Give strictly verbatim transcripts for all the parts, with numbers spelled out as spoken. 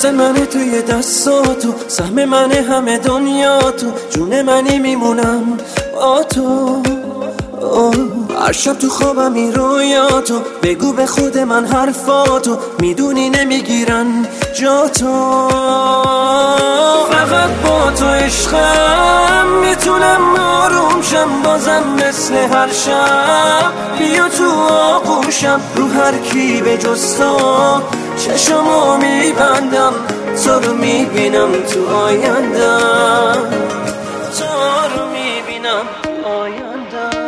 دست منه توی دستاتو، سهم منه همه دنیا تو، جون منی میمونم با تو. هر شب تو خوابم رویاتو، بگو به خود من حرفاتو، میدونی نمیگیرن جا تو. فقط با تو عشقم میتونم آروم شم، بازم مثل هر شب بیا تو آغوشم. رو هر کی به جز تو چشمو میبندم، تو رو میبینم تو آیندم، تو رو میبینم تو آیندم.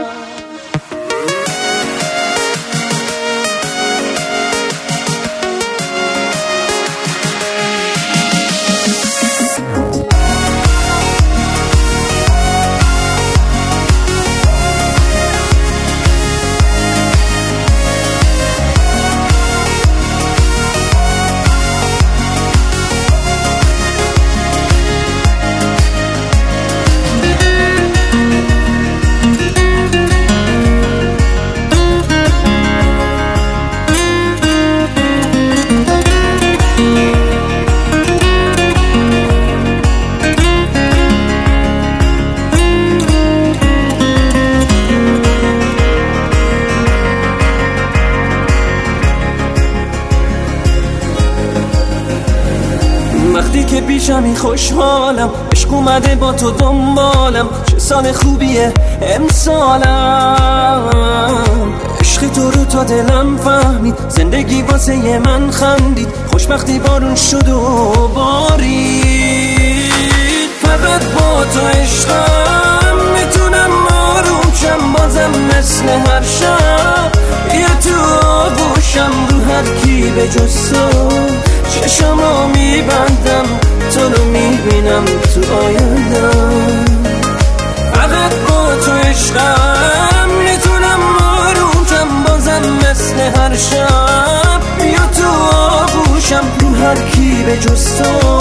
وقتی که پیشمی خوشحالم، عشق اومده با تو دنبالم، چه سال خوبیه امسالم. عشق تو رو تا دلم فهمید، زندگی واسه من خندید، خوشبختی بارون شد و بارید. فقط با تو عشقم میتونم آروم شم، بازم مثل هر شب بیا تو آغوشم. رو هر کی به جز تو چشمو میبندم، تو رو میبینم تو آیندم. فقط با تو عشقم میتونم آروم شم، بازم مثل هر شب بیا تو آغوشم. رو هر کی به جز تو